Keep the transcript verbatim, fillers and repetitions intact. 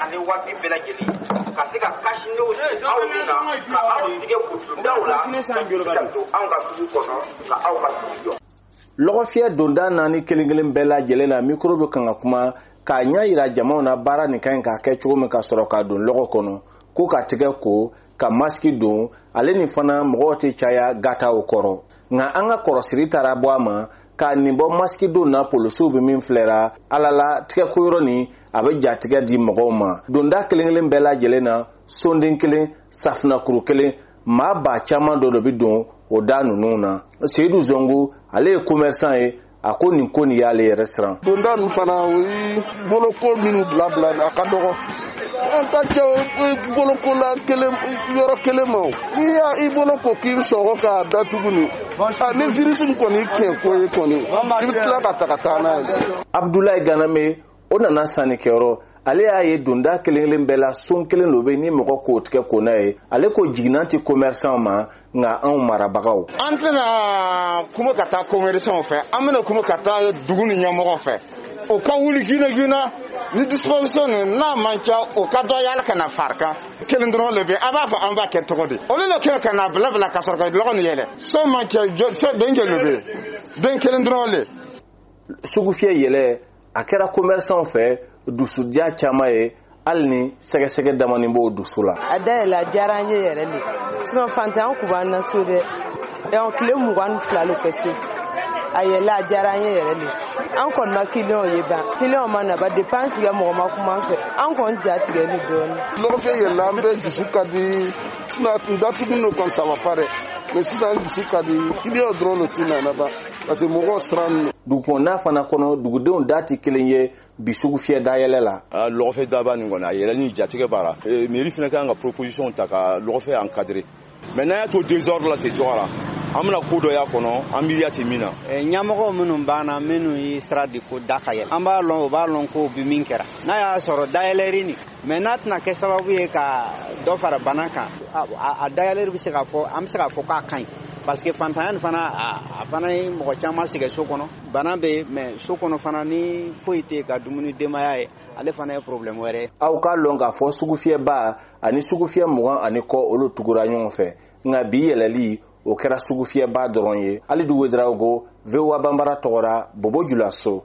ani waati bɛɛ lajɛlen ka se ka kasinew aw kunna ka aw tigɛ kutudaw la ka to anw ka sugu kɔnɔ ka aw ka sugu jɔ. Lɔgɔfiyɛ donda naani kelen kelen bɛɛ lajɛlen na mikro bɛ kan ka kuma k'a ɲɛ yira jamaw na baara nin kan k'a kɛ cogo min ka sɔrɔ k'a don lɔgɔ kɔnɔ ko ka tigɛ ko ka masiki don ale ni fana mɔgɔw tɛ caya gataw kɔrɔ nka an ka kɔrɔsiri taara bɔ a ma k'a nin bɔ masiki don na polisiw bɛ min filɛra ala la tigɛ ko yɔrɔ nin a bɛ jatigɛ di mɔgɔw ma donda kelen kelen bɛɛ lajɛlen na sonden kelen safinakuru kelen maa ba caman dɔ de bɛ don o da ninnu na Seyidu Zongo ale ye commerçant ye a ko nin ko nin y'ale yɛrɛ siran. Donda ninnu fana o ye boloko minnu bila bila a ka dɔgɔ an ta kɛ boloko la kelen yɔrɔ kelen ma o n'i y'a i bolo ko k'i bɛ sɔgɔ k'a datugu ni ni virus in kɔni tiɲɛ ko ye kɔni i bɛ tila ka ta ka taa n'a ye. Abdoulaye Ganame o nana sannikɛyɔrɔ ale y'a ye donda kelen kelen bɛɛ la son kelen dɔ bɛ ni mɔgɔ k'o tigɛ ko n'a ye ale ko jiginna ti commerçant ma nka anw marabagaw. An tɛna kuma ka taa commerçant fɛ an bɛna kuma ka taa dugu ni ɲɛmɔgɔ fɛ o ka wuli gina gina ni disposition ni n'a man ca o ka dɔ yala ka na fari kan kelen dɔrɔn de bɛ a b'a fɔ an b'a kɛ cogo di olu le kɛ ka na bila bila ka sɔrɔ ka lɔgɔ ni yɛlɛ so man ca so den kelen bɛ den kelen dɔrɔn le. Sugu fiyɛ yɛlɛ a kɛra commerçant fɛ dusudiya caman ye hali ni sɛgɛsɛgɛ damani b'o dusu la. A dayɛlɛ a diyara an ye yɛrɛ de sinon fantan kun b'an na so dɛ donc tile mugan ni fila le kɛ so a yɛlɛ a diyara an ye yɛrɛ de an kɔni ma client ye ban client ma na ba dépense kɛ mɔgɔ ma kuma an fɛ an kɔni ja tigɛli dɔɔni. Lɔgɔfiyɛ yɛlɛ an bɛ dusu ka di datugu n'o kɔni ça va pas dɛ mais sisan dusu ka di client dɔrɔn de ti na na ba parce que mɔgɔw siran. Dugukɔnɔna fana kɔnɔ dugudenw da tɛ kelen ye bi sugu fiyɛ dayɛlɛ la. Lɔgɔfiyɛ daba nin kɔni a yɛlɛ ni jatigɛ b'a la mairie fana kan ka proposition ta ka lɔgɔfiyɛ encadrer mais n'a y'a to désordre la ten cogoya la an bɛna ko dɔ y'a kɔnɔ an miiriya tɛ min na. Ɲɛmɔgɔ minnu banna minnu ye sira di ko da ka yɛlɛ an b'a lɔn o b'a lɔn ko bi min kɛra n'a y'a sɔrɔ dayɛlɛri nin mais n'a tɛna kɛ sababu ye ka dɔ fara bana kan a dayɛlɛri bɛ se ka fɔ an bɛ se ka fɔ k'a ka ɲi parce que fantanya nin fana a fana ye mɔgɔ caman sɛgɛn so kɔnɔ bana bɛ yen mais so kɔnɔ fana ni foyi tɛ ka dumuni denbaya ye ale fana ye problème wɛrɛ ye. Aw k'a lɔn k'a fɔ sugufiyɛba ani sugufiyɛ mugan ani kɔ olu tugura ɲɔgɔn fɛ nka bi yɛlɛli o kɛra sugufiyɛba dɔrɔn ye. Ali Dugu Ouedraogo V O A Banbara tɔgɔra Bobo Julaso.